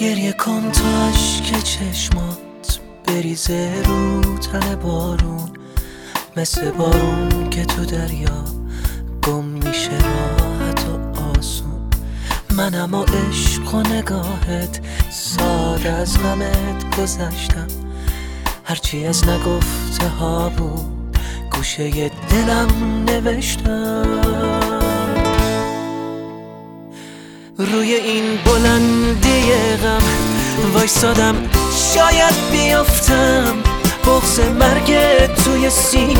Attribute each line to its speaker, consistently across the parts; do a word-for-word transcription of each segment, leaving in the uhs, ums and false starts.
Speaker 1: گریه کن تا اشک چشمات بریزه رو تن بارون، مثل بارون که تو دریا گم میشه راحت و آسون. من اما عشق و نگاهت ساده از غمت گذشتم، هرچی از نگفته ها بود گوشه دلم نوشتم. روی این بلندی غم وایسادم شاید بیافتم، بغض مرگ توی سینم.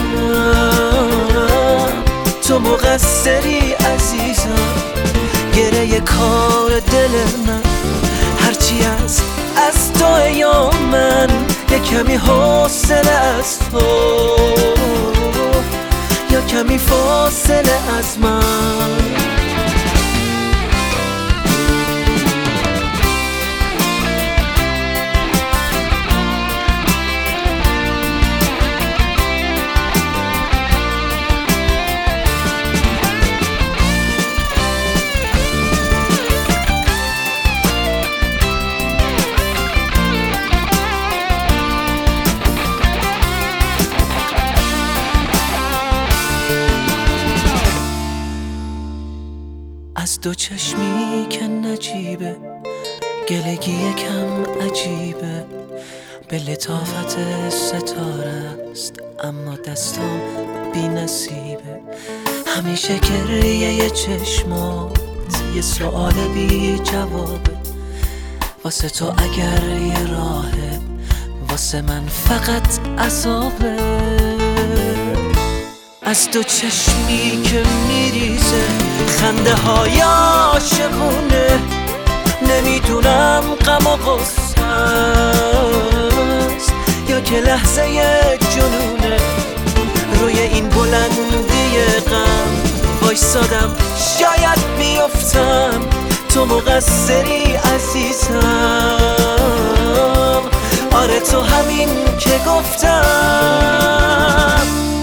Speaker 1: تو مقصری عزیزم، گره کار دل من، هرچی از از تو یا من یه کمی حوصله از تو یا کمی فاصله از من. از دو چشمی که نجیبه، گلگی یکم عجیبه، به لطافت ستاره است اما دستام بی نصیبه. همیشه گریه یه چشمات یه سؤال بی جوابه، واسه تو اگر یه راهه، واسه من فقط عذابه. از دو چشمی که میریزه خنده های عاشقونه، نمیدونم غم و غصه است یا که لحظه جنونه. روی این بلندی غم وایسادم شاید بیفتم، تو مقصری عزیزم. آره تو همین که گفتم.